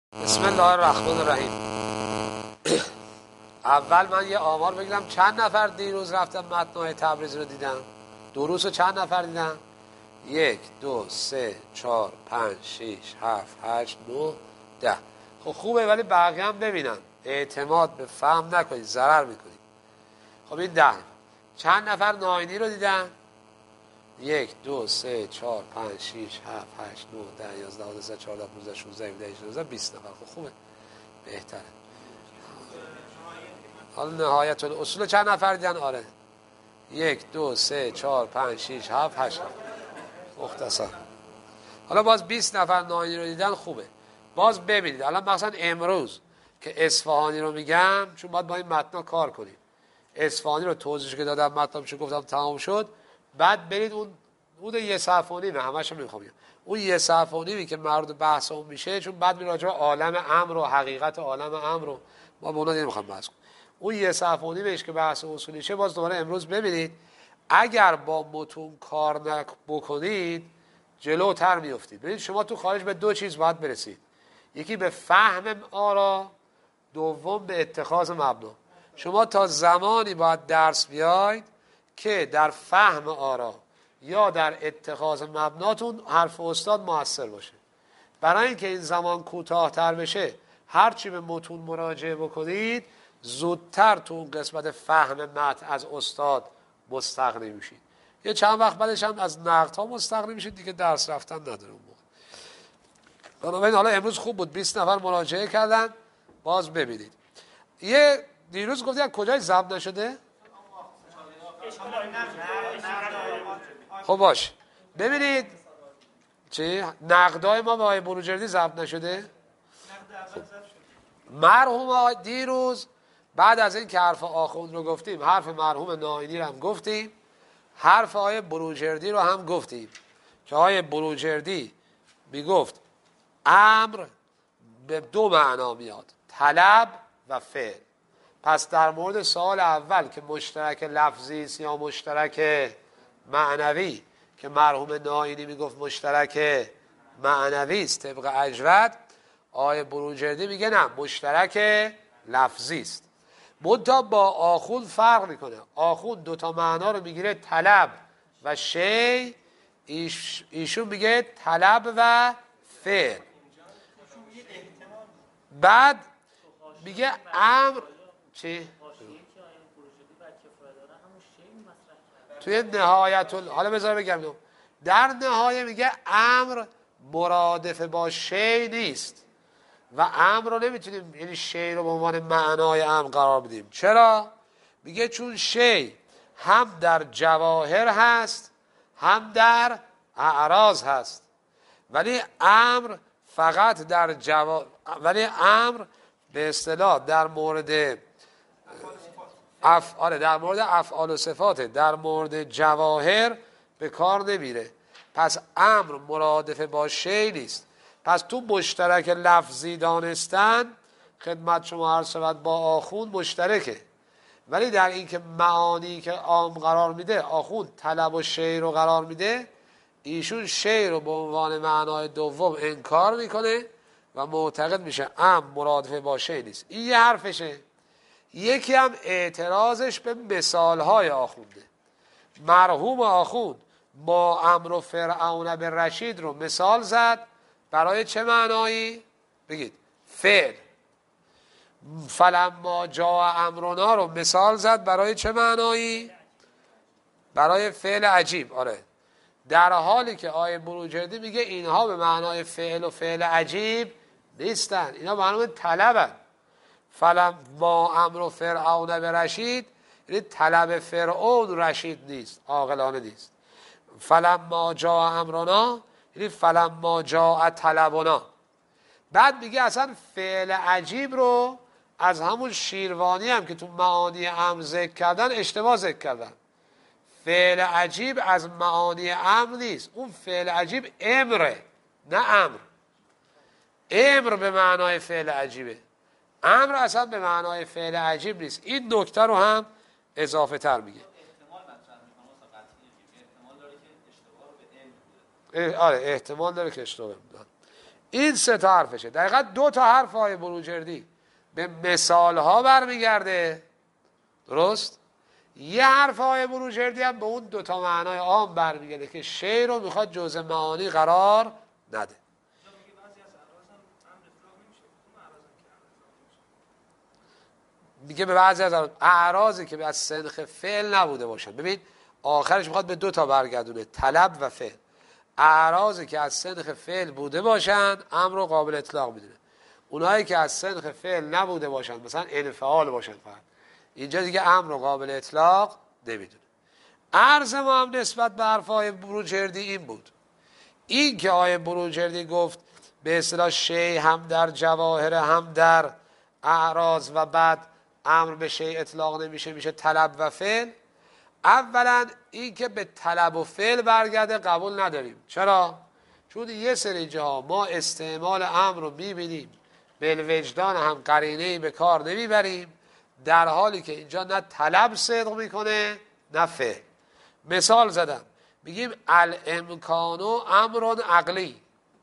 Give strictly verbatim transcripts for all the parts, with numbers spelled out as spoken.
بسم الله الرحمن الرحیم. اول من یه آمار بگیرم چند نفر دیروز رفتن متن‌های تبریزی رو دیدن؟ دروس رو چند نفر دیدن؟ یک، دو، سه، چهار، پنج، شیش، هفت، هشت، نه، ده. خب خوبه، ولی بقیه هم ببینن. اعتماد به فهم نکنید، ضرر میکنید. خب این ده. چند نفر ناینی رو دیدن؟ یک، دو، سه، چهار، پنج، شیش، هفت، هشت، نه، ده، یازده، دوازده، چهارده، پانزده، شانزده، هفده، هجده، نوزده، بیست نفر. خب خوبه، بهتره. حالا نهایت الاصول چند نفر دیدن؟ آره، یک، دو، سه، چهار، پنج، شیش، هفت، هشت. مختصر. حالا باز بیست نفر ناینی رو دیدن، خوبه. باز ببینید الان مثلا امروز که اصفهانی رو میگم، چون باید با این متن کار کنیم. اصفهانی رو توضیحش که دادم، مطلبش گفتم تمام شد. بعد برید اون اون یه صفحه و نیمه، همش هم نمیخوام بگم. اون یه صفحه و نیمه که مربوط بحث اون میشه، چون بعد می راجع به عالم امر و حقیقت عالم امر رو ما به اونها نمیخوام بحث کنیم. اون یه صفحه و نیمهش که بحث اصولیشه، باز دوباره امروز ببینید. اگر با متون کار نک بکنید جلوتر میافتید. ببینید شما تو خارج به دو چیز باید برسید. یکی به فهم آرا، دوم به اتخاذ مبنا. شما تا زمانی باید درس بیاید که در فهم آرا یا در اتخاذ مبناتون حرف استاد موثر باشه. برای اینکه این زمان کوتاه‌تر بشه، هرچی به متون مراجعه بکنید زودتر تو اون قسمت فهم متن از استاد مستغنی میشید. یه چند وقت بعدش هم از نقدها مستغنی میشید، دیگه درس رفتن نداره اون موقع. بنابراین حالا امروز خوب بود بیست نفر مراجعه کردن. باز ببینید. یه دیروز گفتی از کجای ضبط نشده؟ خب باش. ببینید چی؟ نقدای ما به آقای بروجردی ضبط نشده؟ خب. مرحوم دیروز بعد از این که حرف آخوند رو گفتیم، حرف مرحوم ناینی رو هم گفتیم، حرف آقای بروجردی رو هم گفتیم که آقای بروجردی میگفت امر به دو معنا میاد، طلب و فعل. پس در مورد سوال اول که مشترک لفظی است یا مشترک معنوی، که مرحوم ناینی میگفت مشترک معنوی است طبق اجود، آقای بروجردی میگه نه، مشترک لفظی است. منتها با آخوند فرق میکنه. آخوند دوتا معنا رو میگیره، طلب و شی. ایش ایشون میگه طلب و فعل. بعد میگه امر چی؟ توی نهایت ال... حالا بذار بگم دو. در نهایه میگه امر مرادف با شی نیست و امر رو نمیتونیم، یعنی شی رو به عنوان معنای امر قرار بدیم. چرا؟ میگه چون شی هم در جواهر هست هم در اعراض هست، ولی امر فقط در جوا... ولی امر به اصطلاح در مورد اف... آره در مورد افعال و صفات، در مورد جواهر به کار نمیره. پس امر مرادف با شی نیست. پس تو مشترک لفظی دانستن خدمت شما عرض شود با آخوند مشترکه، ولی در این که معانی که عام قرار میده، آخوند طلب و شی رو قرار میده، ایشون شی رو به عنوان معنای دوم انکار میکنه و معتقد میشه امر مرادف با شی نیست. این یه حرفشه. یکی هم اعتراضش به مثالهای آخونده. مرحوم آخوند با امر و فرعون به رشید رو مثال زد. برای چه معنایی؟ بگید. فعل. فلما جاء امرنا رو مثال زد. برای چه معنایی؟ برای فعل عجیب. آره. در حالی که آیه بروجردی میگه اینها به معنای فعل و فعل عجیب نیستن، اینا به معنای طلبن. فلم ما امر فرعون به رشید، یعنی طلب فرعون رشید نیست، عاقلانه نیست. فلم ما جاء امرنا، یعنی فلم ما جاء طلبنا. بعد میگه اصلا فعل عجیب رو از همون شیروانی هم که تو معانی امر ذکر کردن اشتباه ذکر کردن. فعل عجیب از معانی امر نیست، اون فعل عجیب امره، نه امر. امر به معنای فعل عجیبه، امر اصلا به معنای فعل عجیب نیست. این نکته رو هم اضافه تر میگه. آره احتمال داره که اشتباه بودن. این سه تا حرفشه. دقیقا دو تا حرف های بروجردی به مثال ها برمیگرده، درست؟ یه حرف های بروجردی هم به اون دو تا معنای عام برمیگرده که شی رو میخواد جزء معانی قرار نده. میگه به بعضی از اعراضی که از سنخ فعل نبوده باشن. ببین آخرش میخواد به دو تا برگردونه، طلب و فعل. اعراضی که از سنخ فعل بوده باشن امر رو قابل اطلاق میدونه. اونایی که از سنخ فعل نبوده باشن، مثلا انفعال باشن، فقط اینجا دیگه امر رو قابل اطلاق نمیدونه. عرض ما هم نسبت به حرفای بروجردی این بود، این که آیه بروجردی گفت به اصطلاح شی هم در جواهر هم در اعراض و بعد امر به شی اطلاق نمیشه، میشه طلب و فعل. اولا این که به طلب و فعل برگرده قبول نداریم. چرا؟ چون یه سری جاها ما استعمال امر رو میبینیم بالوجدان هم قرینه‌ای به کار نمیبریم، در حالی که اینجا نه طلب صدق میکنه نه فعل. مثال زدم، میگیم الامکان امر عقلی.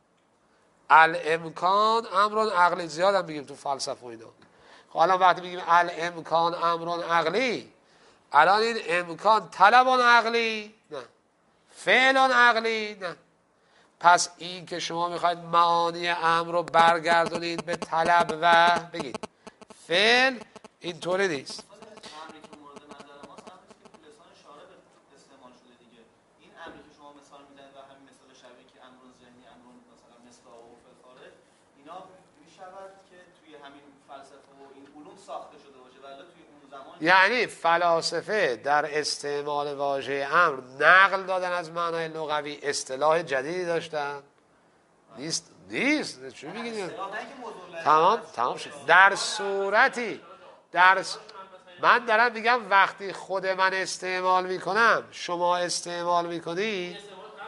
الامکان امر عقلی زیاد هم میگیم تو فلسفه و اینا. خب الان وقتی میگیم الامکان امر عقلی، الان این امکان طلب عقلی؟ نه. فعل عقلی؟ نه. پس این که شما میخواید معانی امر رو برگردونید به طلب و بگید فعل، اینطوری نیست. یعنی فلاسفه در استعمال واژه امر نقل دادن از معنای لغوی، اصطلاح جدیدی داشتن؟ نیست نیست چی میگید؟ تمام تمام شد. در صورتی در س... من دارم میگم وقتی خود من استعمال میکنم شما استعمال میکنی،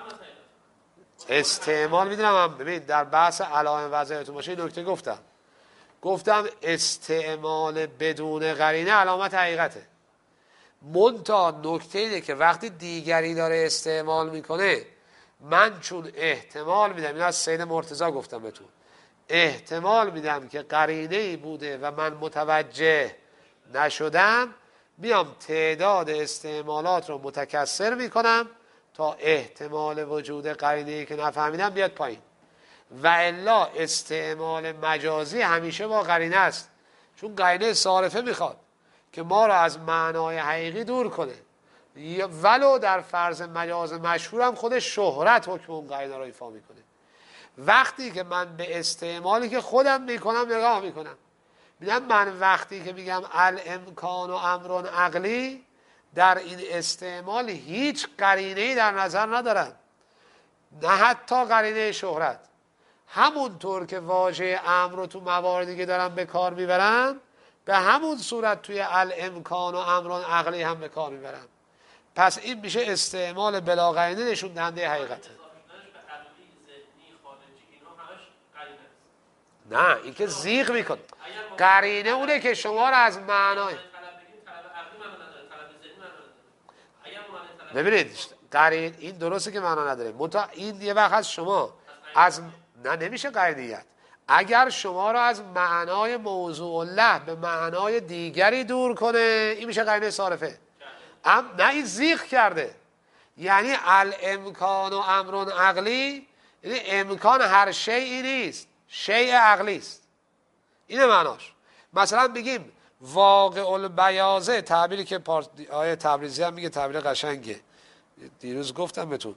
استعمال میدونم. هم ببین در بحث علائم وضعیتون باشه این نکته گفتم گفتم استعمال بدون قرینه علامت حقیقته. منتها نکته اینه که وقتی دیگری داره استعمال میکنه، من چون احتمال میدم، این از سید مرتضی گفتم بهتون، احتمال میدم که قرینه‌ای بوده و من متوجه نشدم، میام تعداد استعمالات رو متکثر میکنم تا احتمال وجود قرینه‌ای که نفهمیدم بیاد پایین. و الا استعمال مجازی همیشه با قرینه است، چون قرینه صارفه میخواد که ما را از معنای حقیقی دور کنه. ولو در فرض مجاز مشهور هم خود شهرت حکم اون قرینه را ایفا میکنه. وقتی که من به استعمالی که خودم میکنم نگاه میکنم، میگم من وقتی که میگم الامکان و امر عقلی، در این استعمال هیچ قرینه‌ای در نظر ندارم، نه حتی قرینه شهرت. همونطور که واژه امر رو تو مواردی که دارم به کار میبرم، به همون صورت توی الامکان و امر عقلی هم به کار میبرم. پس این میشه استعمال بلا قرینه نشون دهنده حقیقته. نه این که زیغ میکنه. قرینه اونه که شما رو از معنای ببینید قرین این درسته که معنا نداره، منتها این یه وقت از شما از نه نمیشه قرینیت. اگر شما رو از معنای موضوع الله به معنای دیگری دور کنه، این میشه قرینه صارفه. ام نه این زیغ کرده. یعنی الامکان و امر عقلی، یعنی امکان هر شیئی نیست، شیء عقلی است. اینه معناش. مثلا بگیم واقع البیاضه، تعبیری که آیه تبریزی هم میگه تعبیر قشنگه، دیروز گفتم بهتون،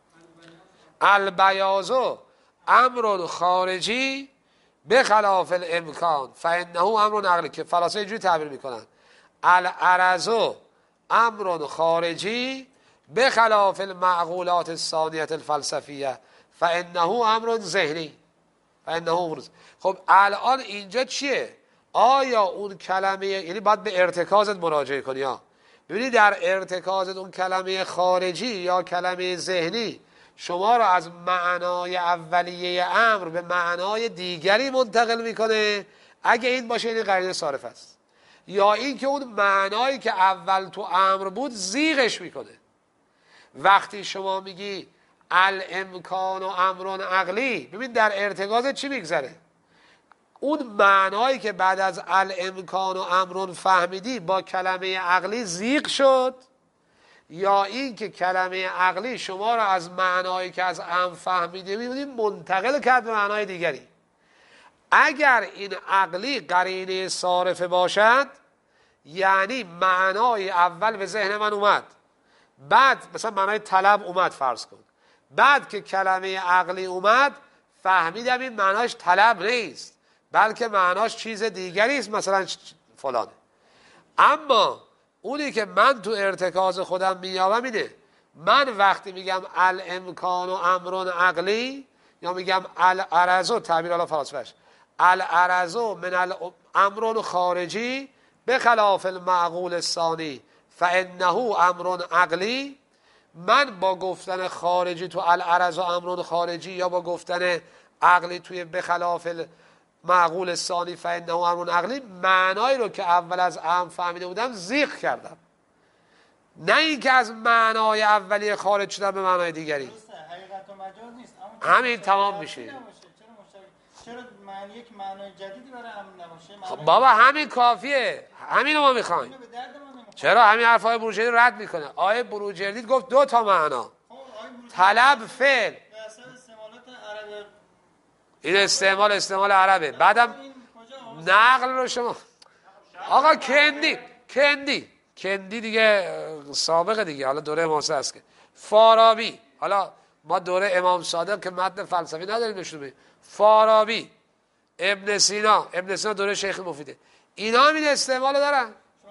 البیاضو امر خارجی به خلاف الامکان فانه امر عقلی، که فلاسفه اینجوری تعبیر میکنن العرضو امر خارجی به خلاف المعقولات الثانیه الفلسفیه فانه امر ذهنی فانه امر. خب الان اینجا چیه؟ آیا اون کلمه، یعنی باید به ارتکازت مراجعه کنی ها. ببینید در ارتکازت اون کلمه خارجی یا کلمه ذهنی شما رو از معنای اولیه امر به معنای دیگری منتقل میکنه. اگه این باشه این قرینه صارف است، یا این که اون معنایی که اول تو امر بود زیغش میکنه. وقتی شما میگی الامکان و امرون عقلی، ببین در ارتکاز چی میگذره؟ اون معنایی که بعد از الامکان و امرون فهمیدی با کلمه عقلی زیغ شد، یا این که کلمه عقلی شما را از معنایی که از ام فهمیده میبینید منتقل کرد به معنای دیگری. اگر این عقلی قرینه صارفه باشد، یعنی معنای اول به ذهن من اومد، بعد مثلا معنای طلب اومد فرض کن، بعد که کلمه عقلی اومد فهمیدم این معناش طلب نیست بلکه معناش چیز دیگری است، مثلا فلانه. اما اونی که من تو ارتکاز خودم میابم اینه، من وقتی میگم الامکان و امرون عقلی یا میگم العرض، تعبیر حالا فلسفه‌اش العرض من امرون خارجی به خلاف المعقول الثانی فانه امرون عقلی، من با گفتن خارجی تو العرض و امرون خارجی یا با گفتن عقلی توی به خلاف معقول الثانی فانه امرون عقلی، معنایی رو که اول از ام فهمیده بودم زیغ کردم، نه اینکه از معنای اولیه خارج شدم به معنای دیگری. حقیقت و مجاز نیست، همین تمام میشه. چرا معنی یک معنای جدیدی برای امر نباشه؟ خب بابا همین کافیه، همین رو ما میخوایم. چرا همین حرفای بروجردی رد میکنه؟ آیه بروجردی گفت دو تا معنا، طلب فعل، این استعمال استعمال عربه، بعدم نقل رو شما آقا کندی کندی کندی دیگه سابقه دیگه، حالا دوره معاصر است که فارابی، حالا ما دوره امام صادق که متن فلسفی نداریم نشون بدیم، فارابی، ابن سینا، ابن سینا دوره شیخ مفیده، اینا هم این استعمال دارن.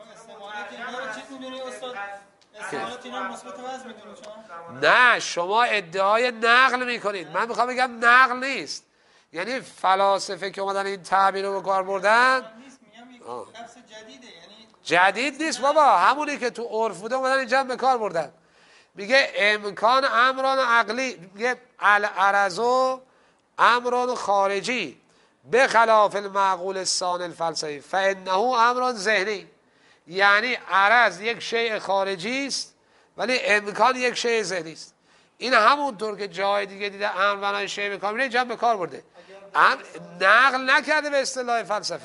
نه شما ادعای نقل میکنید، من میخوام بگم نقل نیست، یعنی فلاسفه که اومدن این تعبیر رو به کار بردن جدید نیست بابا، همونی که تو عرف بوده اومدن اینجا به کار بردن. میگه امکان امران عقلی، میگه العرض امران خارجی به خلاف المعقول الثانی الفلسفی فانه امران ذهنی، یعنی عرض یک شیء خارجی است ولی امکان یک شیء ذهنی است. این همونطور که جای دیگه دیده امر بنای شیء به کار میره، اینجا به کار برده، نقل نکرده به اصطلاح فلسفی.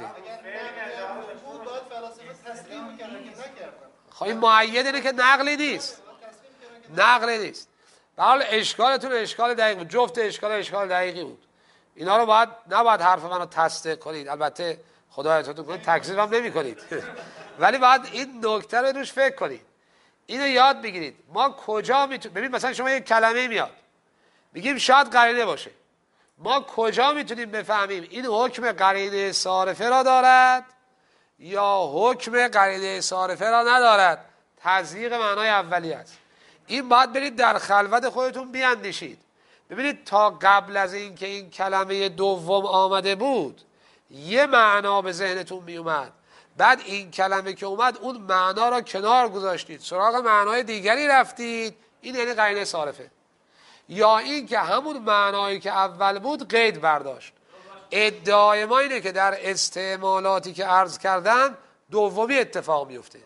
خب این معید اینه که نقلی نیست، نقلی نیست. به حال اشکالتون اشکال دقیق بود، جفت اشکال اشکال دقیقی بود. اینا رو باید نباید حرف منو تصدیق کنید، البته خدایتون کنید تکذیب هم نمی کنید ولی باید این نکته رو روش فکر کنید، اینو یاد بگیرید. ما کجا میتونیم، ببین مثلا شما یک کلمه میاد میگیم شاید قرینه باشه، ما کجا میتونیم بفهمیم این حکم قرینه صارفه را دارد یا حکم قرینه صارفه را ندارد؟ تضییق معنای اولی است. این باید برید در خلوت خودتون بیاندیشید، ببینید تا قبل از این که این کلمه دوم آمده بود یه معنا به ذهنتون می اومد، بعد این کلمه که اومد اون معنا را کنار گذاشتید، سراغ معنای دیگری رفتید، این یعنی قرینه صارفه. یا این که همون معنایی که اول بود قید برداشت. ادعای ما اینه که در استعمالاتی که عرض کردم دومی اتفاق میفته.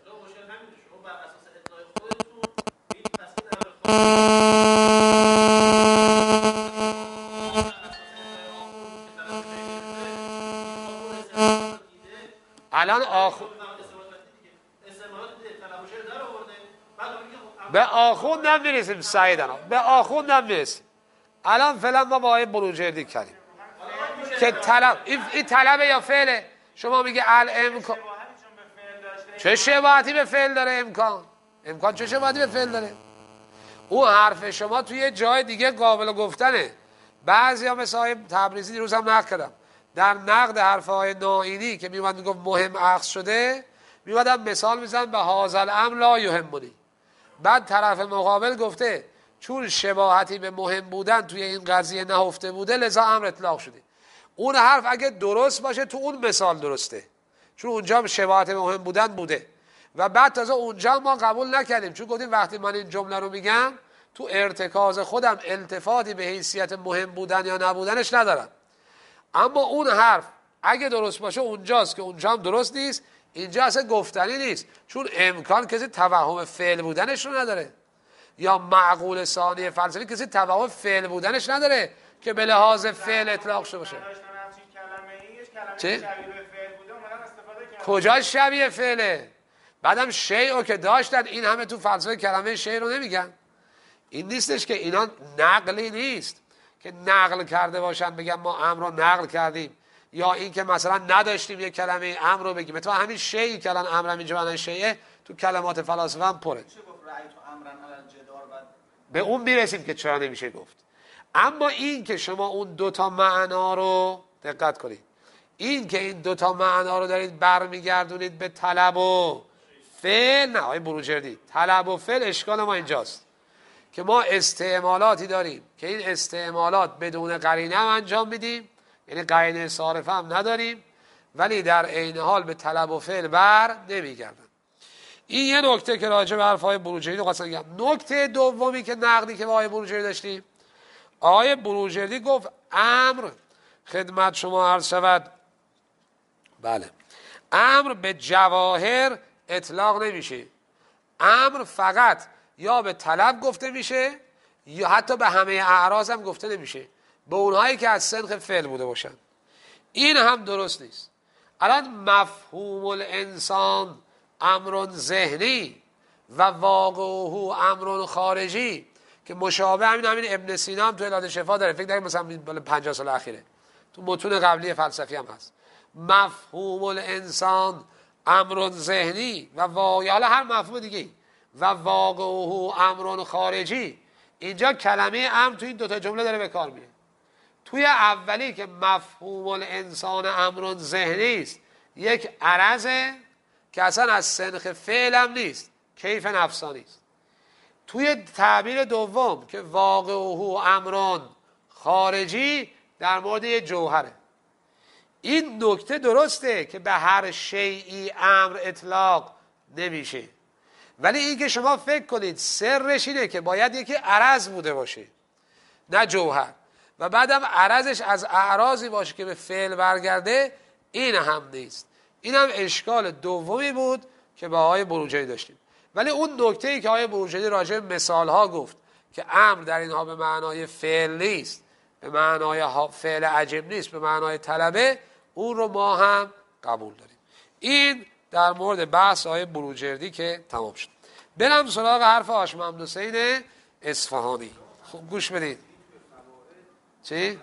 الان آخو... به آخوندم میرسیم سعیدنا، به آخوندم میرسیم. الان فعلا ما با آیه بروجردی کردیم که طلب، این طلبه یا فعله. شما میگه الامکان، چه شباهتی به فعل داره امکان؟ امکان چه شباهتی به فعل داره؟ اون حرف شما توی جای دیگه قابل گفتنه. بعضی ها مثل آیه تبریزی دیروز هم نقد کردم، در نقد حرفهای نائینی که میومد میگفت مهم اخذ شده، میومدم مثال میزن به هازل امر لا یهمنی، بعد طرف مقابل گفته چون شباهتی به مهم بودن توی این قضیه نهفته بوده لذا امر اطلاق شده. اون حرف اگه درست باشه تو اون مثال درسته، چون اونجا شباهت به مهم بودن بوده، و بعد تازه اونجا ما قبول نکردیم چون گفتیم وقتی من این جمله رو میگم تو ارتکاز خودم التفاتی به حیثیت مهم بودن یا نبودنش ندارم. اما اون حرف اگه درست باشه اونجاست که اونجا هم درست نیست، اینجا اصلا گفتنی نیست، چون امکان کسی توهم فعل بودنش رو نداره. یا معقول ثانی فلسفی کسی توهم فعل بودنش نداره که به لحاظ فعل اطلاق شده باشه. چه؟ کجا شبیه فعله؟ بعدم شیء که داشتن این همه تو فلسفه کلمه شیء رو نمیگن. این نیستش که اینا نقلی نیست که نقل کرده باشن بگن ما امر رو نقل کردیم، یا این که مثلا نداشتیم یک کلمه امر رو بگیم. مثلا همین شیئی که الان امر اینجا معنی شیء تو کلمات فلاسفه هم پره. به اون میرسیم که چرا نمیشه گفت. اما این که شما اون دوتا معنا رو دقت کنید، این که این دوتا معنا رو دارید برمیگردونید به طلب و فعل، نه آقای بروجردی، طلب و فعل اشکال ما اینجاست که ما استعمالاتی داریم که این استعمالات بدون قرینه هم انجام میدیم، یعنی قرینه صارفه هم نداریم، ولی در عین حال به طلب و فعل بر نمیگردن. این یه نکته که راجع به حرفای بروجردی رو خواستم بگم. نکته دومی که نقدی که با آقای بروجردی داشتیم، آقای بروجردی گفت امر خدمت شما عرض شود، بله، امر به جواهر اطلاق نمیشه. امر فقط یا به طلب گفته میشه یا حتی به همه اعراض هم گفته نمیشه، به اونهایی که از سنخ فعل بوده باشن. این هم درست نیست. الان مفهوم الانسان امر ذهنی و واقعه امر خارجی که مشابه همین همین ابن سینا هم تو علاد شفا داره، فکر کنم مثلا پنجاه سال اخیره تو متون قبلی فلسفی هم هست. مفهوم الانسان امر ذهنی و واقع، حالا هر مفهوم دیگه، و واقعه امر خارجی. اینجا کلمه امر تو این دوتا جمله داره به کار میره. توی اولی که مفهوم الانسان امر ذهنی است، یک عرضه که اصلا از سنخ فعل هم نیست، کیف نفسانی است. توی تعبیر دوم که واقعه امر خارجی در مورد یه جوهره. این نکته درسته که به هر شیئی امر اطلاق نمیشه، ولی این که شما فکر کنید سرش اینه که باید یکی عرض بوده باشه نه جوهر، و بعدم عرضش از اعراضی باشه که به فعل برگرده، این هم نیست. این هم اشکال دومی بود که با آقای بروجردی داشتیم. ولی اون نکته‌ای که آقای بروجردی راجع به مثال‌ها گفت که امر در اینها به معنای فعل نیست، به معنای فعل عجب نیست، به معنای طلبه، اون رو ما هم قبول داریم. این در مورد بحث آقای بروجردی که تمام شد. برم سراغ حرف هاشم محمد حسین اصفهانی. خوب گوش بدید. چی؟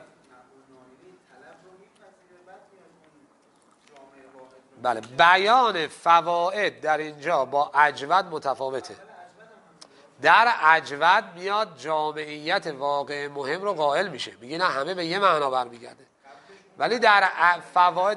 بله، بیان فواید در اینجا با اجود متفاوته. در اجود میاد جامعیت واقع مهم رو قائل میشه، میگه نه همه به یه معنا برمیگرده، ولی در فواید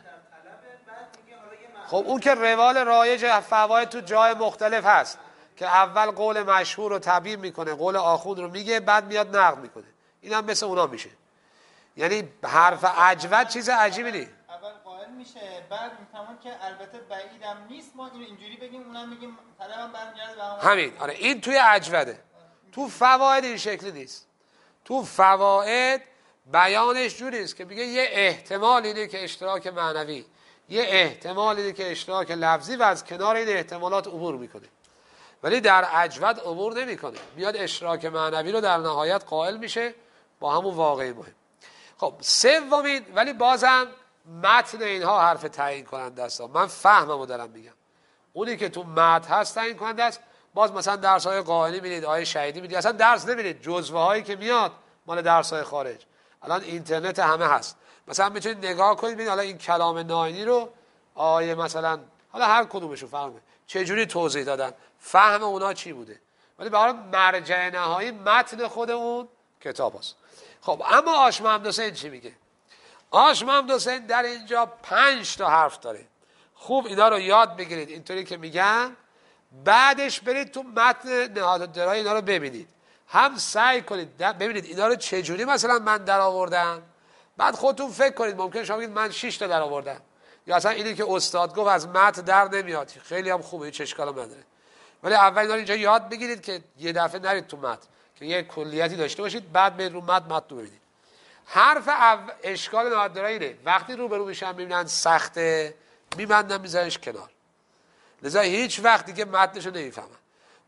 خب اون که روال رایج فواید تو جای مختلف هست که اول قول مشهور رو تعبیر میکنه، قول آخوند رو میگه، بعد میاد نقد میکنه. این هم مثل اونا میشه. یعنی حرف اجود چیز عجیبی نیست. اول قائل میشه، بعد میفهمم که البته بعیدم نیست ما اینو اینجوری بگیم، اونم میگیم طلبم برمیگرده به همون. همین، آره، این توی اجوده. تو فواید این شکلی نیست. تو فواید بیانش جوری است که میگه یه احتمال اینه که اشتراک معنوی، یه احتمال اینه که اشتراک لفظی، و از کنار این احتمالات عبور میکنه. ولی در اجود عبور نمیکنه، میاد اشتراک معنوی رو در نهایت قائل میشه با همون واقعی مهم. خب سومین، ولی بازم متن اینها حرف تعیین کننده است. من فهممو دارم میگم، اونی که تو متن هست تعیین کننده است. باز مثلا درس های قائلی میدید، آیه شهیدی میدید، اصلا درس نمیدید، جزوه هایی که میاد مال درس های خارج. الان اینترنت همه هست، مثلا میتونید نگاه کنید ببینید حالا این کلام ناینی رو آیه مثلا حالا هر کدومشو فهمه چه جوری توضیح دادن، فهم اونا چی بوده، ولی به هر حال مرجع نهایی متن خود اون کتاب است. خب اما آش محمد حسین چی میگه؟ آش محمد حسین در اینجا پنج تا حرف داره. خوب اینا رو یاد بگیرید اینطوری که میگم، بعدش برید تو متن نهادالدرای اینا رو ببینید، هم سعی کنید ببینید اینا رو چه جوری مثلا من در آوردم، بعد خودتون فکر کنید. ممکن شما بگید من شش تا در آوردم، یا اصلا اینی که استاد گفت از متن در نمیاد، خیلی هم خوبه، هیچ اشکالی نداره. ولی اول اینا رو اینجا یاد بگیرید که یه دفعه نرید تو متن، که یه کلیتی داشته باشید، بعد برید رو متن متن رو ببینید. حرف او... اشکال نهادالدرای اینه وقتی روبرو میشن میبینن سخته، میبندن میذارنش کنار، لذا هیچ وقت دیگه متنشو نمیفهمن.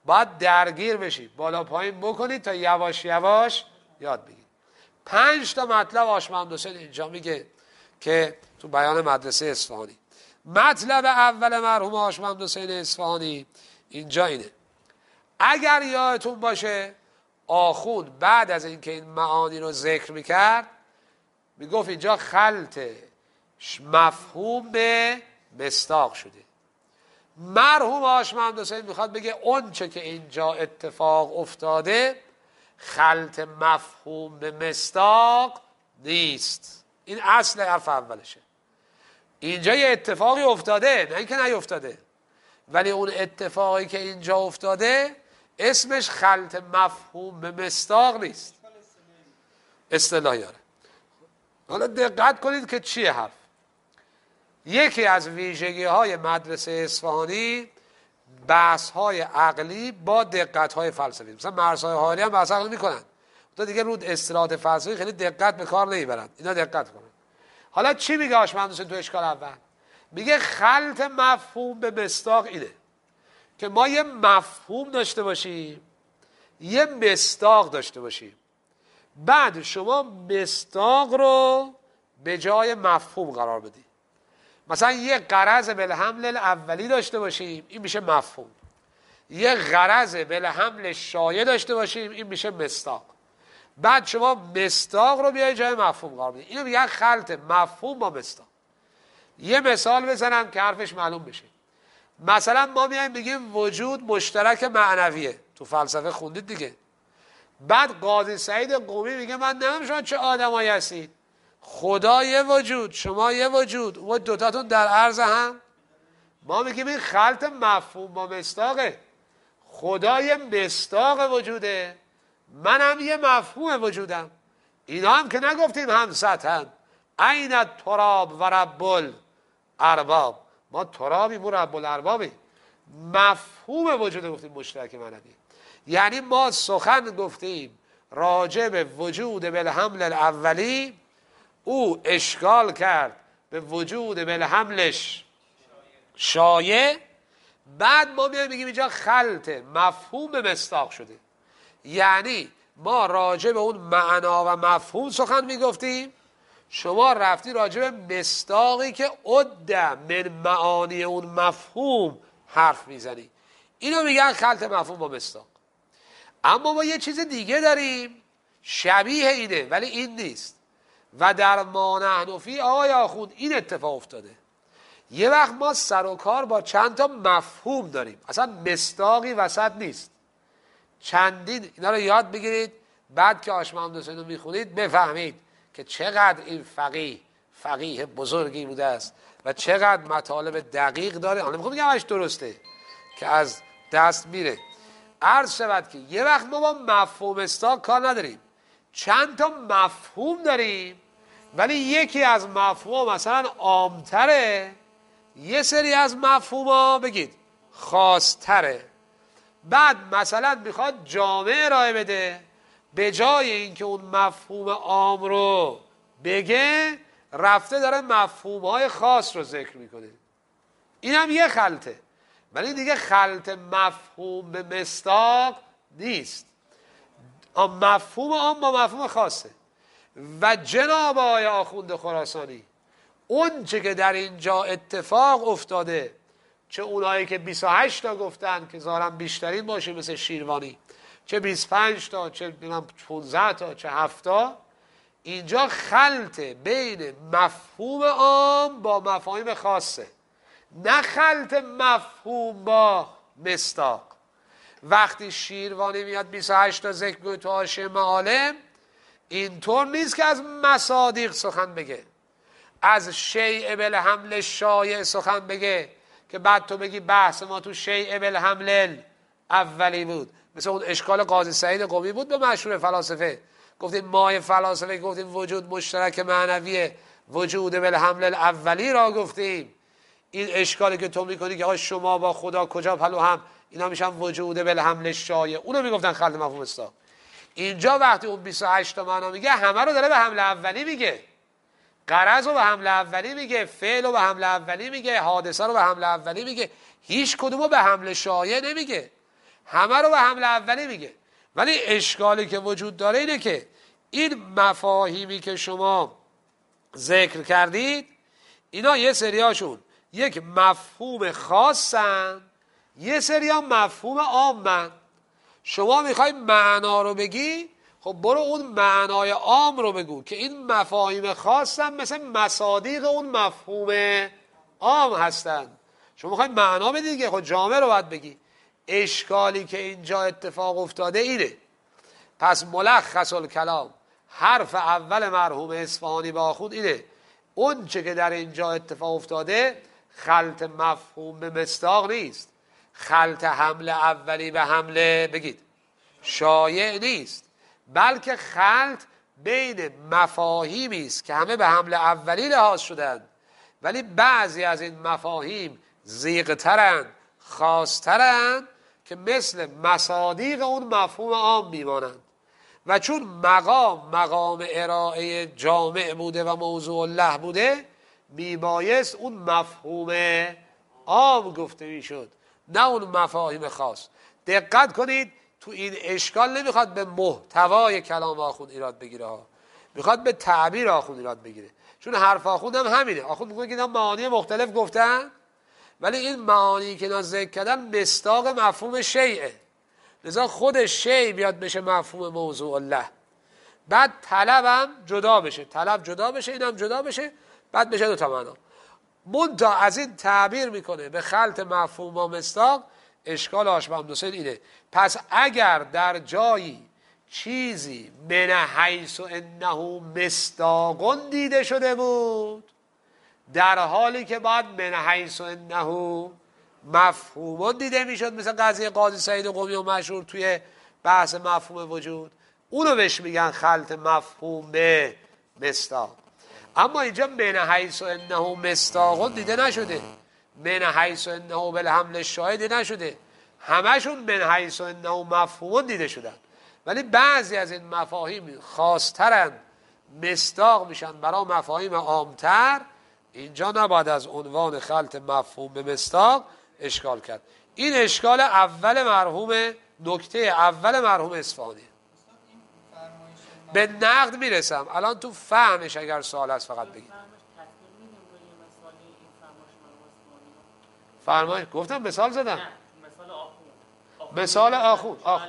باید درگیر بشید، بالا پایین بکنید تا یواش یواش یاد بگیرید. پنج تا مطلب هاشم محمد حسین اینجا میگه که تو بیان مدرسه اصفهانی. مطلب اول مرحوم هاشم محمد حسین اصفهانی اینجا اینه، اگر یادتون باشه آخوند بعد از اینکه این معانی رو ذکر میکرد میگفت اینجا خلط مفهوم به مصداق شده. مرحوم هاشم محمد حسین میخواد بگه اون چه که اینجا اتفاق افتاده خلط مفهوم به مصداق نیست. این اصل حرف اولشه. اینجا یه اتفاقی افتاده، نه اینکه نیفتاده، ولی اون اتفاقی که اینجا افتاده اسمش خلط مفهوم به مصداق نیست، اصطلاحی آره. حالا دقت کنید که چیه حرف. یکی از ویژگی های مدرسه اصفهانی بحث های عقلی با دقت های فلسفی. مثلا مرزهای حالی هم بحث عقلی میکنن، تو دیگه رود اصطلاحات فلسفی خیلی دقت به کار نمیبرن، اینا دقت کنن. حالا چی میگه هاشم محمد حسین تو اشکال اول؟ میگه خلط مفهوم به مصداق اینه که ما یه مفهوم داشته باشیم یه مصداق داشته باشیم، بعد شما مصداق رو به جای مفهوم قرار بدی. مثلا یه غرض بالحمل الاولی داشته باشیم، این میشه مفهوم. یه غرض بالحمل شایع داشته باشیم، این میشه مصداق. بعد شما مصداق رو بیای جای مفهوم قرار بدی. اینو میگن خلط مفهوم با مصداق. یه مثال بزنم که حرفش معلوم بشه. مثلا ما میایم بگیم وجود مشترک معنویه، تو فلسفه خوندید دیگه. بعد قاضی سعید قمی میگه من نمیدونم شما چه آدمایی هستید، خدا یه وجود، شما یه وجود، و دوتاتون در عرض هم. ما میگیم این خلط مفهوم با مصداقه. خدا یه مصداق وجوده، منم یه مفهوم وجودم. اینا هم که نگفتیم هم سطحن. عین التراب و رب الارباب، ما ترابیم و رب الاربابیم. مفهوم وجود گفتیم مشترک معنوی. یعنی ما سخن گفتیم راجع به وجود بالحمل الاولی، او اشکال کرد به وجود بالحملش شایع. بعد ما میایم میگیم اینجا خلط مفهوم به مصداق شده. یعنی ما راجع به اون معنا و مفهوم سخن میگفتیم، شما رفتی راجع به مصداقی که عد من معانی اون مفهوم حرف میزنی. اینو میگن خلط مفهوم با مصداق. اما ما یه چیز دیگه داریم شبیه اینه ولی این نیست. و در ما نحن فی آقای آخوند این اتفاق افتاده. یه وقت ما سر و کار با چند تا مفهوم داریم، اصلا مصداقی وسط نیست. چندین اینا رو یاد بگیرید، بعد که هاشم محمد حسین رو میخونید بفهمید که چقدر این فقیه فقیه بزرگی بوده است و چقدر مطالب دقیق داره. حالا میخوام بگم اش درسته که از دست میره. عرض شود که یه وقت ما با مفهوم مصداق کار نداریم، چند تا مفهوم داریم، ولی یکی از مفهوم مثلا عامتره، یه سری از مفهوم ها بگید خاصتره. بعد مثلا میخواد جامع ارائه بده، به جای اینکه اون مفهوم عام رو بگه رفته داره مفهوم های خاص رو ذکر میکنه. این هم یه خلطه، ولی دیگه خلط مفهوم به مصداق نیست. مفهوم عام با مفهوم خاصه. و جناب آقای آخوند خراسانی اون چه که در اینجا اتفاق افتاده، چه اونایی که بیست و هشت تا گفتن که ظاهرا بیشترین باشه مثل شیروانی، چه بیست و پنج تا، چه پانزده تا، چه هفت تا، اینجا خلط بین مفهوم عام با مفاهیم خاصه، نه خلط مفهوم با مصداق. وقتی شیروانی میاد بیست و هشت تا ذکر کنه تو حاشیه معالم، اینطور نیست که از مصادیق سخن بگه، از شیء بالحمل شایع سخن بگه که بعد تو بگی بحث ما تو شیء بالحمل اولی بود. مثل اون اشکال قاضی سعید قمی بود به مشهور فلاسفه، گفتیم مای فلاسفه، گفتیم وجود مشترک معنویه، وجود بالحمل الاولی را گفتیم. این اشکالی که تو میکنی که آقا شما با خدا کجا پلو هم، اینا میشن وجود بالحمل شایع، اونو میگفتن خلط مفهوم مصداق. اینجا وقتی اون بیست و هشت تا معنا میگه همه رو داره به حمل اولی میگه، غرض رو به حمل اولی میگه، فعل رو به حمل اولی میگه، حادثه رو به حمل اولی میگه، هیچ کدومو به حمل شایع نمیگه. همه رو به حمل اولی میگه. ولی اشکالی که وجود داره اینه که این مفاهیمی که شما ذکر کردید اینا یه سریاشون یک مفهوم خاصن، یه سریا مفهوم عامن. شما میخوای معنا رو بگی، خب برو اون معنای عام رو بگو که این مفاهیم خاصن مثل مصادیق اون مفهوم عام هستن. شما میخوای معنا بدی که خب جامع رو باید بگی. اشکالی که اینجا اتفاق افتاده اینه. پس ملخص الکلام، حرف اول مرحوم اصفهانی با آخوند اینه اون چه که در اینجا اتفاق افتاده خلط مفهوم به مصداق نیست، خلط حمل اولی به حمله بگید شایع نیست، بلکه خلط بین مفاهیمی است که همه به حمل اولی لحاظ شدند ولی بعضی از این مفاهیم زیغ‌ترند، خاص‌ترند که مثل مصادیق اون مفهوم عام میمانند. و چون مقام مقام ارائه جامع بوده و موضوع الله بوده میبایست اون مفهوم عام گفته میشد نه اون مفاهیم خاص. دقت کنید تو این اشکال نمیخواد به محتوای کلام آخوند ایراد بگیره ها، میخواد به تعبیر آخوند ایراد بگیره. چون حرف آخوند هم همینه. آخوند میگه که اینا معانی مختلف گفتن ولی این معانی که اینا ذکر کردن مصداق مفهوم شیعه، لذا خود شیع بیاد بشه مفهوم موضوع الله، بعد طلب هم جدا بشه، طلب جدا بشه، این هم جدا بشه، بعد بشه دو تا معنا. منتها از این تعبیر میکنه به خلط مفهوم با مصداق. اشکال هاشم حسین اینه. پس اگر در جایی چیزی من حیث انه مصداق دیده شده بود در حالی که باید من حیث انه مفهوم دیده میشد، مثل قضیه قاضی سعید قمی و مشهور توی بحث مفهوم وجود، اونو بهش میگن خلط مفهوم به مصداق. اما اینجا من حیث انه مصداق دیده نشده، من حیث انه بالحمل شاهد دیده نشده، همشون من حیث انه مفهوم دیده شدن. ولی بعضی از این مفاهیم خاصترن، مصداق میشن برای مفاهیم عامتر. اینجا نباید از عنوان خلط مفهوم به مصداق اشکال کرد. این اشکال اول مرحوم، نکته اول مرحوم اصفهانی. به نقد میرسم الان تو فهمش اگر سوال هست فقط بگید. فرمایش گفتم مثال زدم. مثال آخوند آخوند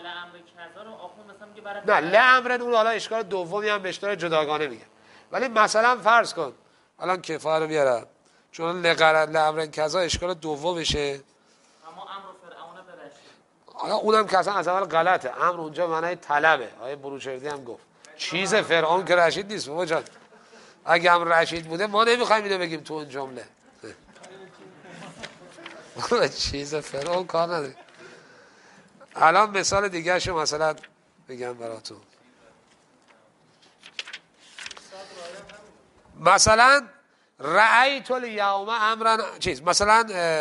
نه لعمرن اون حالا اشکال دومی هم به اشکال جداگانه میگه. ولی مثلا فرض کن الان کفایه رو بیارم چون لقرن لعمرن کذا اشکال دومشه. اما امر فرعون برشید حالا اونم که اصلا از اول غلطه. امر اونجا معنی طلبه. آیه بروجردی هم گفت چیز فرعون که رشید نیست بابا جان. اگه امر رشید بوده ما نمیخوایم اینو بگیم تو اون جمله. چیز فرعون کار نداره. الان مثال دیگه شو مثلا بگم براتون. مثلا رأیت الیوم امرا چیز مثلا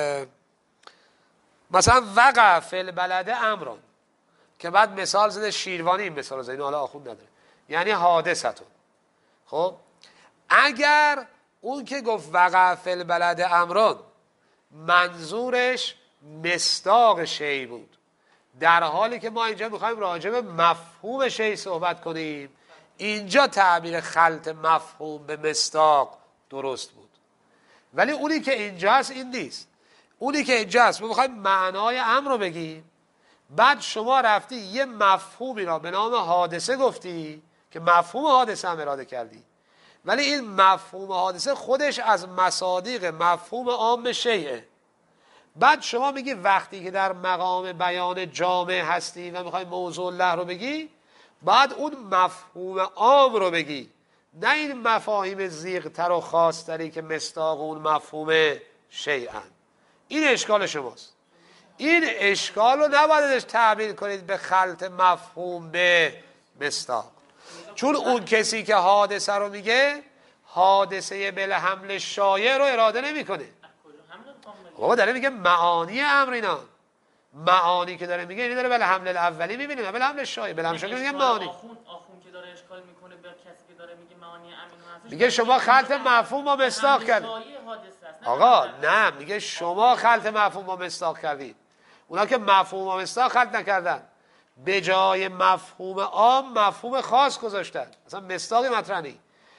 مثلا وقع فی البلد امران که بعد مثال زده شیروانی این مثال زده، حالا آخوند نداره، یعنی حادثتون. خب اگر اون که گفت وقع فی البلد امران منظورش مصداق شیء بود، در حالی که ما اینجا میخوایم راجع به مفهوم شیء صحبت کنیم، اینجا تعبیر خلط مفهوم به مصداق درست بود. ولی اونی که اینجا هست این نیست. اونی که اینجا هست ما میخوایم معنای امر رو بگیم، بعد شما رفتی یه مفهومی را به نام حادثه گفتی که مفهوم حادثه هم اراده کردی، ولی این مفهوم حادثه خودش از مصادیق مفهوم عام شیعه. بعد شما میگی وقتی که در مقام بیان جامع هستی و میخوای موضوع الله رو بگی، بعد اون مفهوم عام رو بگی، نه این مفاهیم زیغ‌تر و خاص‌تری که مصداق اون مفهوم شیئن. این اشکال شماست. این اشکال رو نباید تعبیر کنید به خلط مفهوم به مصداق، چون اون کسی که حادثه رو میگه حادثه بالحمل شایع رو اراده نمیکنه. بابا داره میگه معانی امر اینا، معانی که داره میگه اینی داره بالحمل الاولی میبینیم، بالحمل شایع، بالحمل شایع میگه معانی. آخوند آخوند که داره اشکال میکنه به کسی که داره میگه معانی امر میگه شما خلط مفهوم با مصداق کردید. آقا نه، میگه شما خلط مفهوم با مصداق کردید. اونا که مفهوم و مصداق خلق نکردن، به جای مفهوم عام مفهوم خاص گذاشتن. اصلا مصداقی مطرح نیست.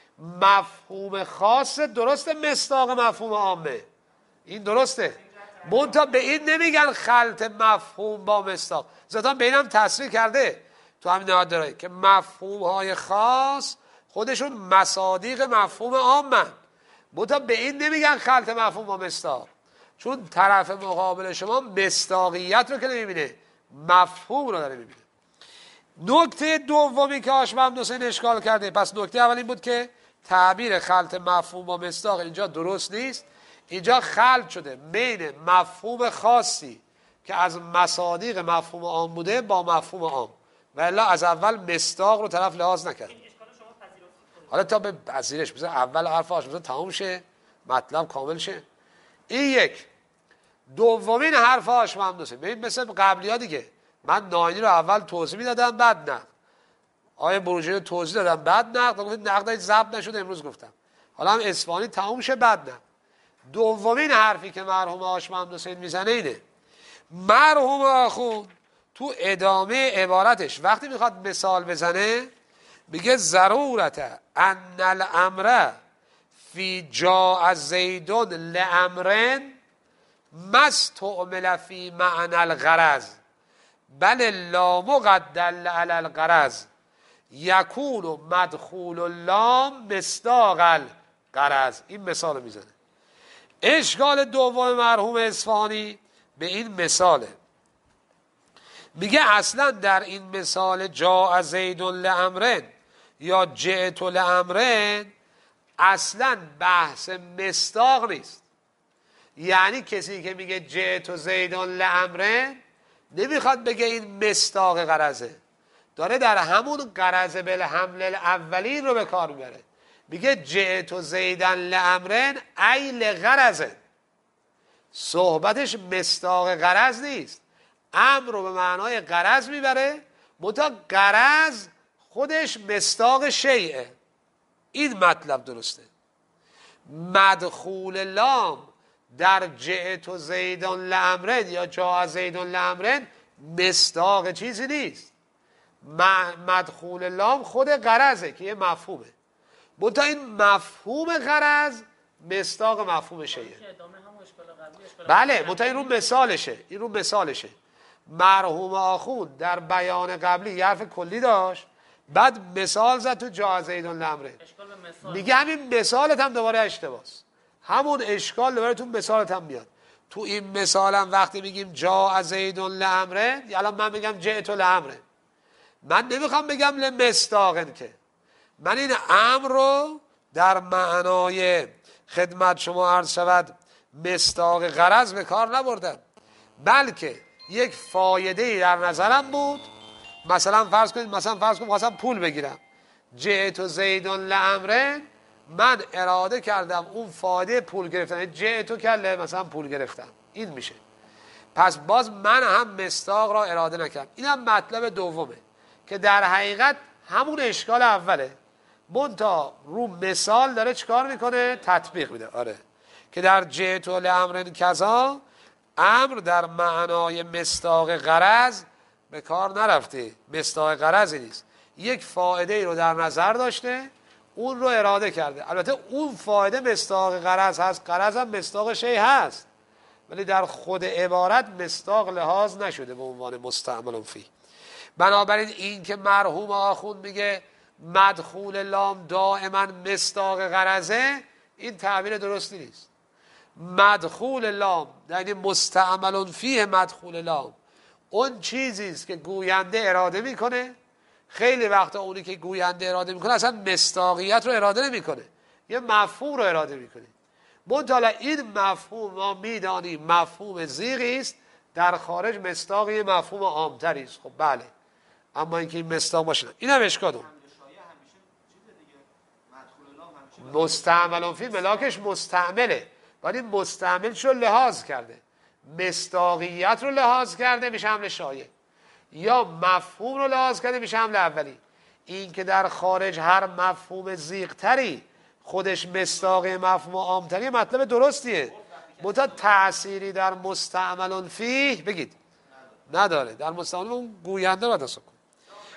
مفهوم خاص درسته، مصداق مفهوم عامه، این درسته. منتها به این نمیگن خلط مفهوم با مصداق. زدان به اینم تصریح کرده تو همین نهاد داره که مفهوم های خاص خودشون مصادیق مفهوم عامن. منتها به این نمیگن خلط مفهوم با مصداق، چون طرف مقابل شما مصداقیت رو که نمیبینه، مفهوم رو داره میبینه. نکته دومی که هاشم حسین اشکال کرده، پس نکته اول این بود که تعبیر خلط مفهوم با مصداق اینجا درست نیست. اینجا خلط شده بین مفهوم خاصی که از مصادیق مفهوم عام بوده با مفهوم عام، و الا از اول مصداق رو طرف لحاظ نکرد. حالا تا به پذیرش بذار اول حرف هاشم تموم شه، مطلب کامل شه. این یک. دومین حرف هاشم هم دوسته ببین مثل قبلی ها دیگه، من ناینی رو اول توضیح میدادم بعد نقد، آیه بروجی رو توضیح دادم بعد نقد، گفتید نقد ضبط نشد امروز گفتم، حالا هم اصفهانی تموم شه بعد نقد. دومین حرفی که مرحوم هاشم هم حسین میزنه اینه، مرحوم آخوند تو ادامه عبارتش وقتی میخواد مثال بزنه میگه ضرورت ان الامر فی جاء زیدون لامرن مستعمل فی معنی الغرض بل لا مقدل علی الغرض یکون مدخول اللام مصداق الغرض. این مثال میزنه. اشکال دوم مرحوم اصفهانی به این مثاله، میگه اصلا در این مثال جاء زیدون لامرن یا جئت لامرن اصلا بحث مصداق نیست. یعنی کسی که میگه جئت زیدون لامرن نمیخواد بگه این مصداق غرضه، داره در همون غرض بالحمل الاولی رو به کار میبره. میگه جئت زیدن لامرن ای لغرضه، صحبتش مصداق غرض نیست، امر رو به معنای غرض میبره، منتها غرض خودش مصداق شیئه. این مطلب درسته. مدخول لام در جئت زیدان لامرن یا جاء زیدان لامرن مصداق چیزی نیست. مدخول لام خود غرضه که یه مفهومه، منتها این مفهوم غرض مصداق مفهوم شیئه. بله منتها این رو مثالشه، این رو مثالشه. مرحوم آخوند در بیان قبلی یه حرف کلی داشت، بعد مثال زد تو جاء زیدون لامرن، میگه همین مثالت هم دوباره اشتباهست، همون اشکال دوباره تو مثالت هم میاد. تو این مثال هم وقتی میگیم جاء زیدون لامرن، الان من میگم جئت لامرن، من نمیخوام بگم لمصداقن، که من این امر رو در معنای خدمت شما عرض شود مصداق غرض به کار نبردم، بلکه یک فایده در نظرم بود. مثلا فرض کنید مثلا فرض کنید خواستم پول بگیرم، جئت زیدون لامرن، من اراده کردم اون فایده پول گرفتن، جئت کله مثلا پول گرفتم، این میشه. پس باز من هم مصداق را اراده نکردم. اینم مطلب دومه که در حقیقت همون اشکال اوله، منتها رو مثال داره چیکار میکنه؟ تطبیق میده. آره که در جئت لامرن کذا امر در معنای مصداق غرض به کار نرفته، مصداق غرضی نیست، یک فایده ای رو در نظر داشته اون رو اراده کرده. البته اون فایده مصداق غرض هست، غرض هم مصداق شیء هست، ولی در خود عبارت مصداق لحاظ نشده به عنوان مستعمل فیه. بنابراین این که مرحوم آخوند میگه مدخول لام دائما مصداق غرضه، این تعبیر درستی نیست. مدخول لام یعنی مستعمل فیه مدخول لام، اون چیزی است که گوینده اراده میکنه. خیلی وقتا اونی که گوینده اراده میکنه اصلا مصداقیت رو اراده نمیکنه، یه مفهوم رو اراده میکنه. منتها این مفهوم ما میدانیم مفهوم زیغی است، در خارج مصداقی مفهوم عامتری است. خب بله، اما اینکه این مصداق باشه این هم اشکاله. مستعمل فی ملاکش مستعمله، ولی مستعمل شو لحاظ کرده، مصداقیت رو لحاظ کرده میشه حمل شایع، یا مفهوم رو لحاظ کرده میشه حمل اولی. این که در خارج هر مفهوم زیغتری خودش مصداق مفهوم عامتری مطلب درستیه، منتها تأثیری در مستعمل فیه بگید نداره. در مستعان اون گوینده باید حساب کنه.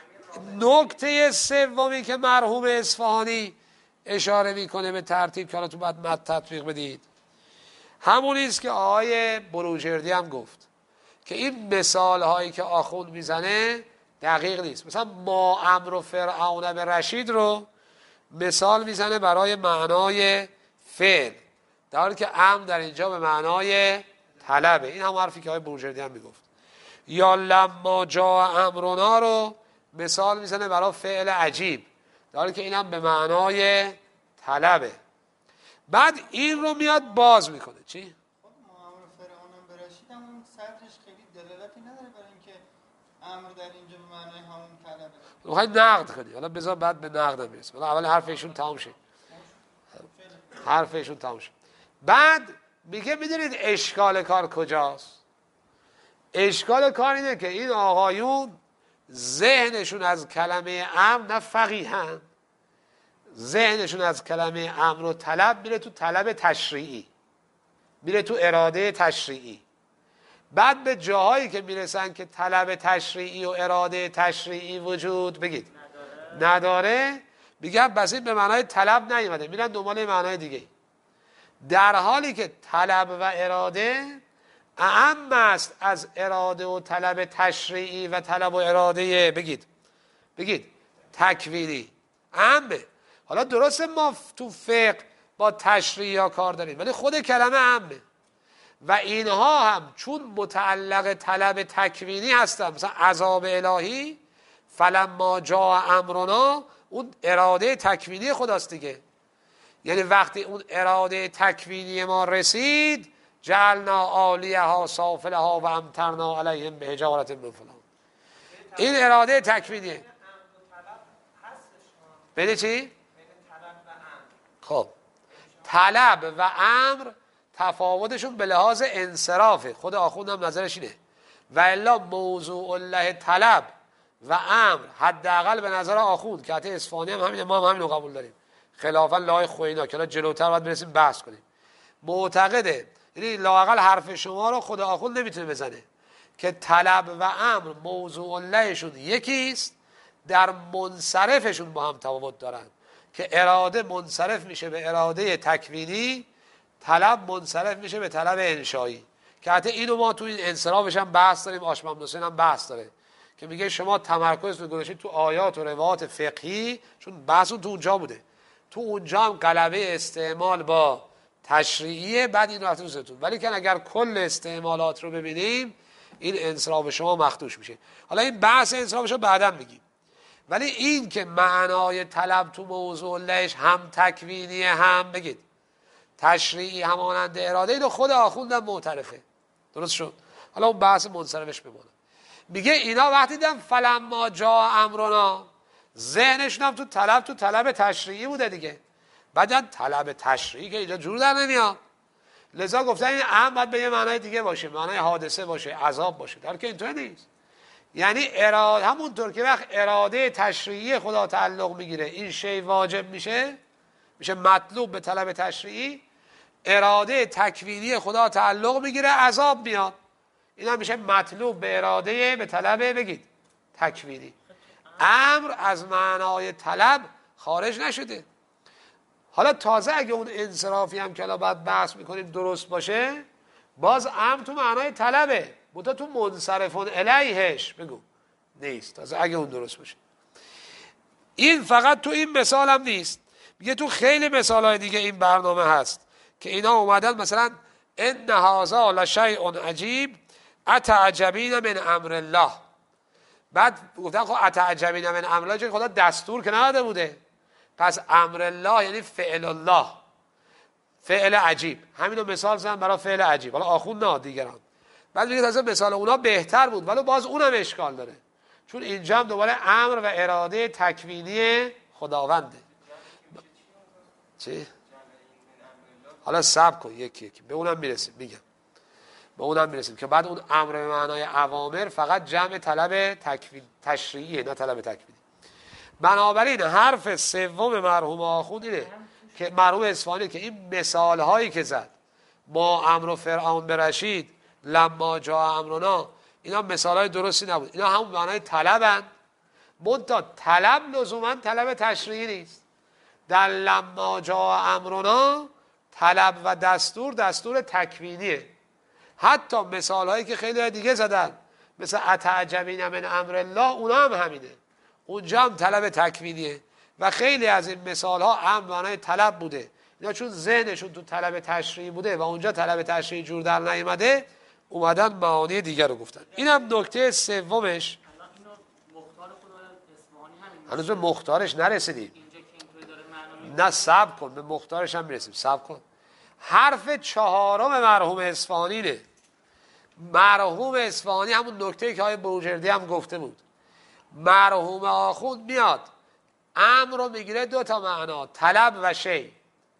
نکته سومی که مرحوم اصفهانی اشاره میکنه به ترتیب که حالا تو باید مد تطبیق بدید، همونی است که آقای بروجردی هم گفت که این مثال هایی که آخوند میزنه دقیق نیست. مثلا ما امر و فرعون به رشید رو مثال میزنه برای معنای فعل، در حالی که امر در اینجا به معنای طلبه. این هم حرفی که آقای بروجردی هم میگفت. یا لما جا امرنا رو مثال میزنه برای فعل عجیب، در حالی که این هم به معنای طلبه. بعد این رو میاد باز میکنه. چی؟ خب ما امر فرعونم برشید هم اون سطرش خیلی دلالتی نداره برای اینکه امر در اینجا به معنای همون طلبه. میخوای نقد کنی، حالا بذار بعد به نقد هم برسیم. حالا اول حرفشون تمام شه. حرفشون تمام شه. بعد میگه میدونید اشکال کار کجاست؟ اشکال کار اینه که این آقایون ذهنشون از کلمه امر نه فقیهن، ذهنشون از کلمه امر و طلب میره تو طلب تشریعی، میره تو اراده تشریعی. بعد به جاهایی که میرسن که طلب تشریعی و اراده تشریعی وجود بگید نداره, نداره میگن بس این به معنای طلب نیومده، میرن دنبال معنای دیگه، در حالی که طلب و اراده اعم است از اراده و طلب تشریعی و طلب و اراده بگید بگید تکوینی. اعمه. حالا درسته ما تو فقه با تشریعی ها کار داریم، ولی خود کلمه اعمه و اینها هم چون متعلق طلب تکوینی هستن، مثلا عذاب الهی فلما جاء امرنا اون اراده تکوینی خداست دیگه. یعنی وقتی اون اراده تکوینی ما رسید جعلنا عالیها سافلها و امطرنا علیهم بحجارة من فلان، این اراده تکوینیه. بین چی؟ خب طلب و امر تفاوتشون به لحاظ انصرافه. خود آخوند هم نظرش اینه. و الا موضوع الله طلب و امر حداقل به نظر آخوند که حتی اصفهانی هم همین، ما هم همین رو قبول داریم خلافا لای خوینا که جلوتر باید برسیم بحث کنیم، معتقده یعنی لااقل حرف شما رو خود آخوند نمیتونه بزنه که طلب و امر موضوع اللهشون یکیست، در منصرفشون با هم تفاوت دارن که اراده منصرف میشه به اراده تکوینی، طلب منصرف میشه به طلب انشایی. که حتی اینو ما تو این انصرافش هم بحث داریم، آشمم حسین هم بحث داره که میگه شما تمرکزتون گذاشتید تو آیات و روایات فقهی، چون بحثون تو اونجا بوده، تو اونجا هم غلبه استعمال با تشریعیه، بعد این رفته دوستتون، ولی که اگر کل استعمالات رو ببینیم این انصراف شما مخدوش میشه. حالا این بحث انصرافش رو بعداً میگیم، ولی این که معنای طلب تو موضوع لهش هم تکوینیه هم بگید تشریعی همانند اراده، اینو خود آخوندم معترفه. درست شد؟ حالا اون بحث منصرفش بمونه. میگه اینا وقتی دیدن فلما جاء امرنا، ذهنشون هم تو طلب تو طلب تشریعی بوده دیگه، بعدن طلب تشریعی که اینجا جور در نمیاد، لذا گفتن این امر باید به یه معنای دیگه باشه، معنای حادثه باشه، عذاب باشه، در که اینطور نیست. یعنی اراده همونطور که وقت اراده تشریعی خدا تعلق میگیره این شی واجب میشه، میشه مطلوب به طلب تشریعی، اراده تکوینی خدا تعلق میگیره عذاب میاد، این هم میشه مطلوب به اراده به طلب بگید تکوینی. امر از معنای طلب خارج نشده. حالا تازه اگه اون انصرافی هم که الان بعد بحث میکنیم درست باشه، باز امر تو معنای طلبه، بوده تو منصرفون الیهش بگو نیست، تازه اگه اون درست باشه. این فقط تو این مثال هم نیست، میگه تو خیلی مثال های دیگه این برنامه هست که اینا اومدن مثلا ان هذا لشیء عجیب اتعجبین من امر الله، بعد گفتن خب اتعجبین من امر الله، چون خدا دستور که نداده بوده، پس امر الله یعنی فعل الله، فعل عجیب. همینو مثال زدن برای فعل عجیب، حالا آخوند نه دیگران. بعد میگه تازه مثال اونا بهتر بود، ولی باز اونم اشکال داره، چون اینجا هم دوباره امر و اراده تکوینی خداونده. چی؟ حالا صبر کن یکی یکی به اونم میرسیم، میگم به اونم میرسیم که بعد اون امر به معنای اوامر فقط جمع طلب تکوین تشریعیه نه طلب تکوینی. بنابراین حرف سوم مرحوم آخوند اینه که مرحوم اصفهانی که این مثال هایی که زد ما امر و فرعون برشید لما جاء امرنا، اینا مثالای درستی نبود. اینا همون معنای طلبن، منتها طلب لزوما طلب تشریعی نیست. در لما جاء امرنا طلب و دستور دستور تکوینیه. حتی مثال هایی که خیلی دیگه زدن مثل اتعجبین من امر الله، اونا هم همینه، اونجا هم طلب تکوینیه و خیلی از این مثال ها امر معنای طلب بوده. اینا چون ذهنشون تو طلب تشریعی بوده و اونجا طلب تشریعی جور در نیامده، اومدن معانی دیگر رو گفتن. اینم نکته سومش. هنوز به مختارش نرسیدیم. نه صبر کن، به مختارش هم میرسیم، صبر کن. حرف چهارم مرحوم اصفهانیه. مرحوم اصفهانی همون نکته که های بروجردی هم گفته بود. مرحوم آخوند میاد امر رو میگیره دو تا معنا، طلب و شی،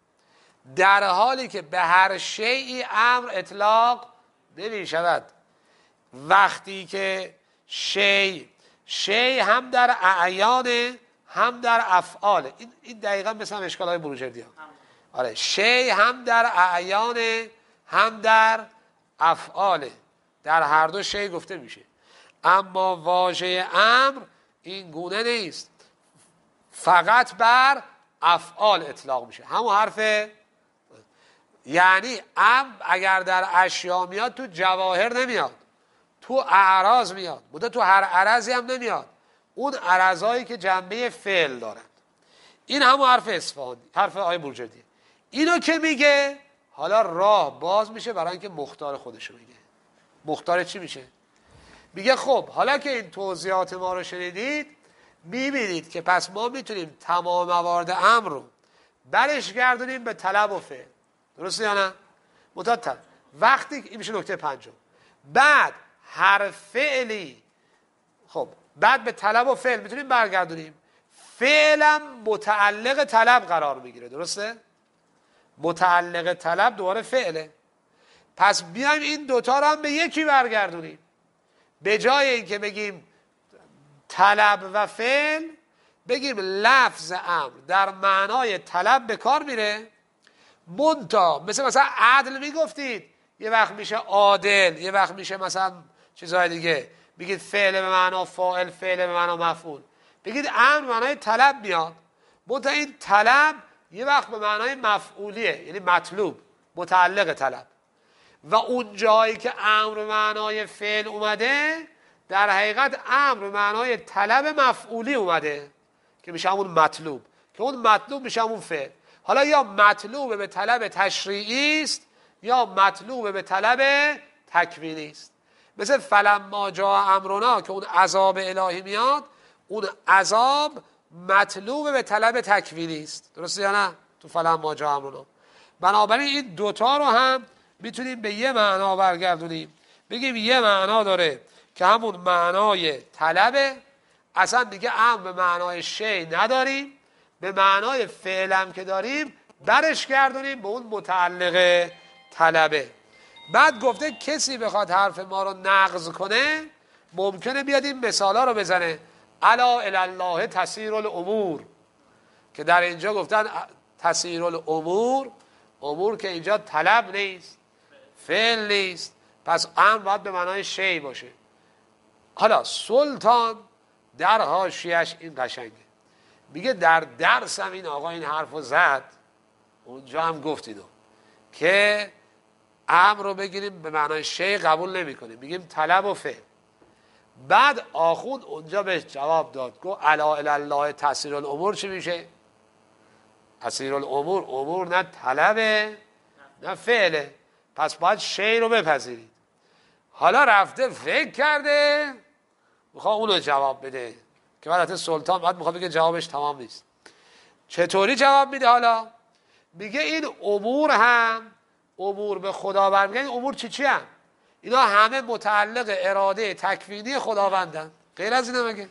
در حالی که به هر شیئی امر اطلاق نمی شود. وقتی که شی شی هم در اعیان هم در افعال، این این دقیقا مثل هم اشکال های بروجردی هم. آره، شی هم در اعیان هم در افعال، در هر دو شی گفته میشه. اما واژه امر این گونه نیست، فقط بر افعال اطلاق میشه. همون حرف، یعنی امر اگر در اشیا میاد تو جواهر نمیاد، تو اعراض میاد، بوده تو هر عرضی هم نمیاد، اون عرضایی که جنبه فعل دارند. این همون حرف اصفهانی، حرف آقای بروجردی. اینو که میگه حالا راه باز میشه برای اینکه مختار خودشو میگه. مختار چی میشه؟ میگه خب حالا که این توضیحات ما رو شنیدید، میبینید که پس ما میتونیم تمام موارد امر رو برش گردونیم به طلب و فعل. درسته یا نه؟ متأکد. وقتی این میشه نکته پنجم. بعد هر فعلی، خب بعد به طلب و فعل میتونیم برگردونیم. فعلم متعلق طلب قرار میگیره. درسته؟ متعلق طلب دوباره فعله. پس بیایم این دوتا رو هم به یکی برگردونیم. به جای اینکه بگیم طلب و فعل، بگیم لفظ امر در معنای طلب به کار میره، منتها مثل مثلا عدل میگفتید یه وقت میشه عادل، یه وقت میشه مثلا چیزهای دیگه، بگید فعل به معنا فاعل، فعل به معنا مفعول، بگید امر به معنای طلب میاد، منتها این طلب یه وقت به معنای مفعولیه، یعنی مطلوب، متعلق طلب. و اون جایی که امر به معنای فعل اومده، در حقیقت امر به معنای طلب مفعولی اومده که میشه همون مطلوب، که اون مطلوب میشه همون فعل. حالا یا مطلوب به طلب تشریعی است یا مطلوب به طلب تکوینی است. مثل فلما جاء امرنا که اون عذاب الهی میاد، اون عذاب مطلوب به طلب تکوینی است. درسته یا نه؟ تو فلما جاء امرنا. بنابراین این دوتا رو هم میتونیم به یه معنا برگردونیم، بگیم یه معنا داره که همون معنای طلبه، اصلا دیگه امر به معنای شی نداریم، به معنای فعلم که داریم برش گردونیم به اون متعلق طلبه. بعد گفته کسی بخواد حرف ما رو نقض کنه، ممکنه بیاد این مثالا رو بزنه، الا الی الله تسیر الامور، که در اینجا گفتن تسیر الامور، امور که اینجا طلب نیست، فعل نیست، پس امر باید به معنای شی باشه. حالا سلطان در حاشیه‌اش این قشنگه، میگه در درس هم این آقا این حرف رو زد، اونجا هم گفت اینو که امر رو بگیریم به معنای شی قبول نمی کنیم، میگیم طلب و فعل. بعد آخوند اونجا بهش جواب داد، گفت الا الی الله تسیر الامور چی میشه؟ تسیر الامور، امور نه طلبه نه فعله، پس باید شی رو بپذیرید. حالا رفته فکر کرده میخواد اونو جواب بده، که بعد سلطان بعد میخواد بگه جوابش تمام نیست. چطوری جواب میده؟ حالا میگه این امور هم امور به خدا برمیگن. این امور چی چی هم؟ اینا همه متعلق اراده تکوینی خداوندن، غیر از اینه مگه؟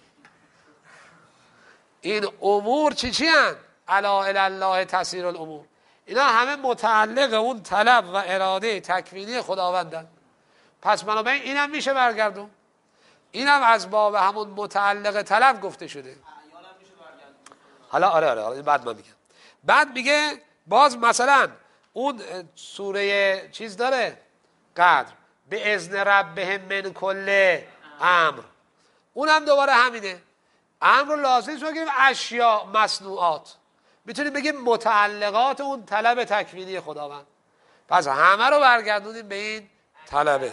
این امور چی چی هم؟ الا الی الله تسیر الامور، اینا همه متعلق اون طلب و اراده تکوینی خداوندن. پس بنابراین اینم میشه برگردون، اینم از باب همون متعلق طلب گفته شده. حالا آره آره آره بعد من میگم. بعد میگه باز مثلا اون سوره چیز داره قدر، به اذن ربهم من کل امر. اونم دوباره همینه. امر لازم نیست بگیم اشیاء مصنوعات، میتونیم بگیم متعلقات اون طلب تکوینی خداوند. پس همه رو برگردونیم به این طلبه.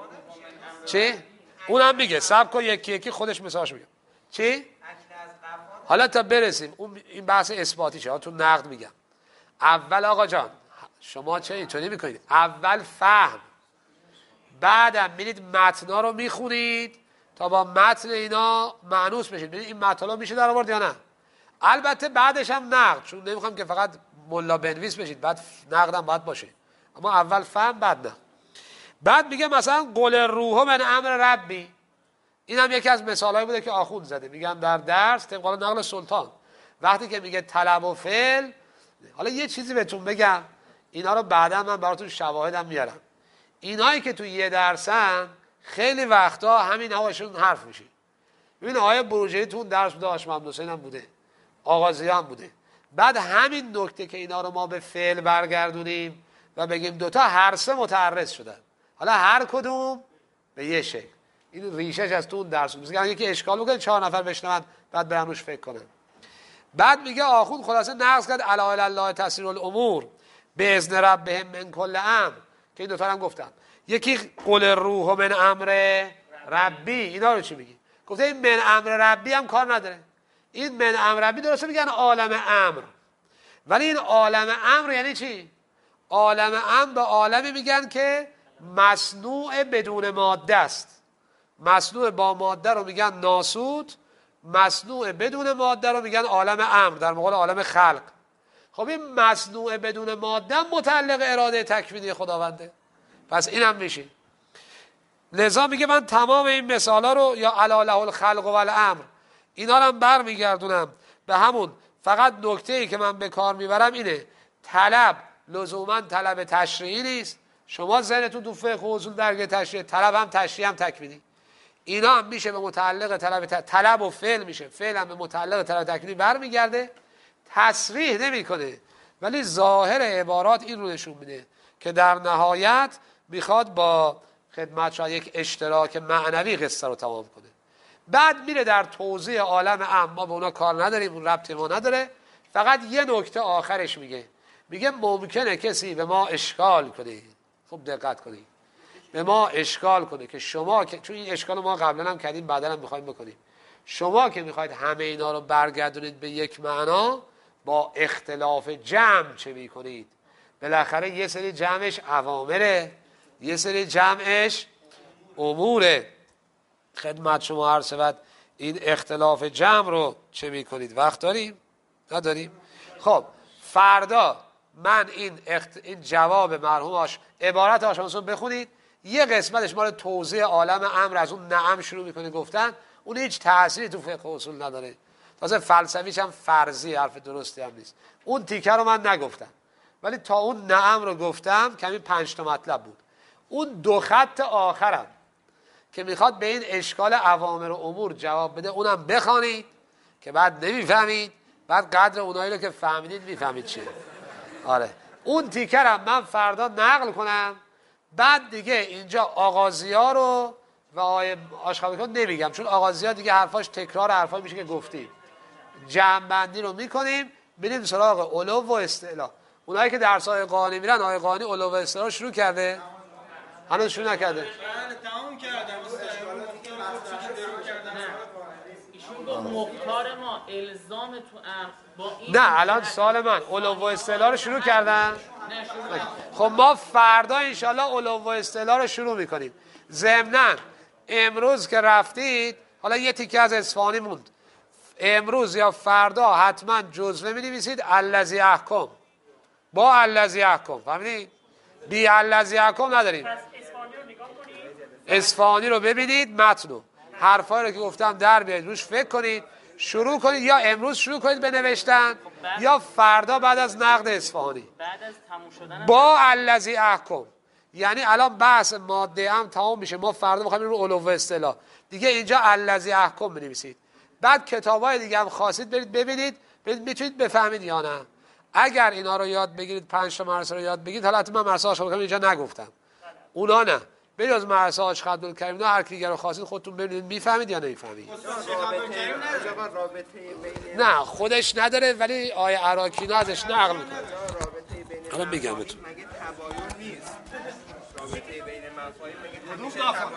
چی؟ اونم میگه صبر کن یکی یکی خودش مثالش میگه. چی؟ حالا تا برسیم اون این بحث اثباتیشه ها، تو نقد میگم. اول آقا جان شما چه اینطوری میکنید؟ اول فهم، بعدم میرید متنا رو میخونید تا با متن اینا مانوس بشید، ببینید این مطالب میشه در آورد یا نه. البته بعدش هم نقد، چون نمیخوام که فقط ملا بنویس بشید، بعد نقدم باید باشه. اما اول فهم بعد نه. بعد میگه مثلا قل الروح من امر ربی، این هم یکی از مثالایی بوده که آخوند زده. میگم در درس طبق نقل سلطان وقتی که میگه طلب و فعل، حالا یه چیزی بهتون بگم، اینا رو بعدا من براتون شواهدم میارم. اینایی که تو یه درسن خیلی وقتا همین هاشون حرف میشه. ببین آیه بروجری تو اون درس بوده، هاشم عبدالحسین هم بوده، آغازی هم بوده. بعد همین نکته که اینا رو ما به فعل برگردونیم و بگیم دوتا هر سه متعرض شدن، حالا هر کدوم به یه شکل، این ریشش از تو اون درس بود. میگن یکی اشکال بکنه چهار نفر بشنون بعد برن روش فکر کنن. بعد میگه آخوند خلاصه نقض کرد الا الی الله تسیر الامور به اذن ربهم من کل امر، که این دوتا هم گفتم. یکی قل الروح من امر ربی، اینا رو چی میگی؟ گفته این من امر ربی هم کار نداره. این من امر ربی درسته میگن عالم امر، ولی این عالم امر یعنی چی؟ عالم امر به عالمی میگن که مصنوع بدون ماده است. مصنوع با ماده رو میگن ناسوت، مصنوع بدون ماده رو میگن عالم امر در مقابل عالم خلق. خب این مصنوع بدون ماده متعلق اراده تکوینی خداونده، پس اینم میشه. لذا میگه من تمام این مثالا رو یا علی له الخلق و الامر اینا رو هم برمیگردونم به همون. فقط نکته ای که من به کار میبرم اینه، طلب لزوما طلب تشریعی نیست. شما ذهنتون تو فقه و اصول درگیر تشریع، طلب هم تشریع هم تکوینی. اینا هم میشه به متعلق طلب ت... طلب و فعل میشه، فعل هم به متعلق طلب تکوینی برمیگرده. تصریح نمیکنه ولی ظاهر عبارات این رو نشون میده که در نهایت میخواد با خدمت شما یک اشتراک معنوی قصه رو تمام کنه. بعد میره در توضیح عالم امر، ما به اونا کار نداریم، اون ربطی ما نداره. فقط یه نکته آخرش میگه، میگه ممکنه کسی به ما اشکال کنه. خوب دقت کنید، به ما اشکال کنه که شما که، چون این اشکال ما قبلا هم کردیم بعدا هم میخوایم بکنیم، شما که میخواید همه اینا رو برگردونید به یک معنا، با اختلاف جمع چه میکنید؟ بالاخره یه سری جمعش اوامره، یه سری جمعش اموره. خدمت شما عرض شود این اختلاف جمع رو چه میکنید؟ وقت داریم؟ نداریم؟ خب فردا من این, اخت... این جواب مرحوم آش... عبارت آشانسون بخونید. یه قسمتش مال توضیح عالم امر از اون نعم شروع میکنه گفتن، اون هیچ تأثیری تو فقه اصول نداره، تازه فلسفیش هم فرضی، حرف درستی هم نیست. اون تیکه رو من نگفتم، ولی تا اون نعم رو گفتم کمی پنج تا مطلب بود. اون دو خط آخرم که میخواد به این اشکال اوامر و امور جواب بده اونم بخوانید که بعد نمیفهمید، بعد قدر اونایی رو که فهمیدید میفهمید چیه. آره اون تیکرم من فردا نقل کنم. بعد دیگه اینجا آغازی‌ها رو و آیه آشخابی کن نمیگم، چون آغازی‌ها دیگه حرفاش تکرار حرفایی میشه که گفتیم. جمع بندی رو میکنیم، بریم سراغ علو و استعلا. اونایی که درس های قانی میرن، آیه قانی علو و استعلا شروع کرده؟ هنوز شروع نکرده؟ بله تمام کردم. ایشون گفت مختار ما الزام تو امر با این. نه الان سوال من علو و استعلا رو شروع کردن؟ نه شروع نکردن. خب ما فردا انشالله علو و استعلا رو شروع میکنیم. ضمناً امروز که رفتید، حالا یه تیکه از اصفهانی موند، امروز یا فردا حتما جزوه می نویسید الذی احکم با الذی احکم، فهمیدید؟ بی الذی احکم نداریم. اصفهانی رو ببینید، متنو حرفایی رو که گفتم در بیارید، روش فکر کنید، شروع کنید. یا امروز شروع کنید به نوشتن یا فردا بعد از نقد اصفهانی بعد از تموم شدن با الذی احکم. یعنی الان بحث ماده هم تمام میشه، ما فردا میخوایم رو علو و اصطلاح دیگه اینجا الذی احکم بنویسید. بعد کتابای دیگه هم خواستید برید ببینید، برید میتونید بفهمید یا نه. اگر اینا رو یاد بگیرید، پنج تا مرسه رو یاد بگیرید، حالا من مرسه آشغال اینجا نگفتم، اونا نه، به جز مرسا حاج خبدالکریم نه هر کی دیگه رو خواستید خودتون ببینید میفهمید یا نمیفهمید؟ نه خودش نداره ولی آیه عراکینا ازش نقل میکنه. حالا میگم بهتون. مگه تباین نیست؟ رابطه بین مفاهیم مگه